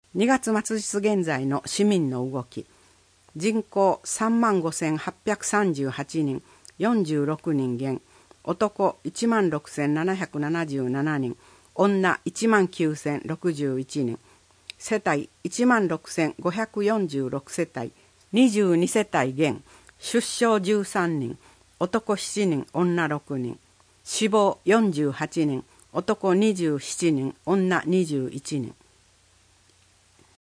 2月末日現在の市民の動き。人口35,838人、46人減。男16,777人、女19,061人。世帯16,546世帯、22世帯減。出生13人、男7人、女6人。死亡48人、男27人、女21人。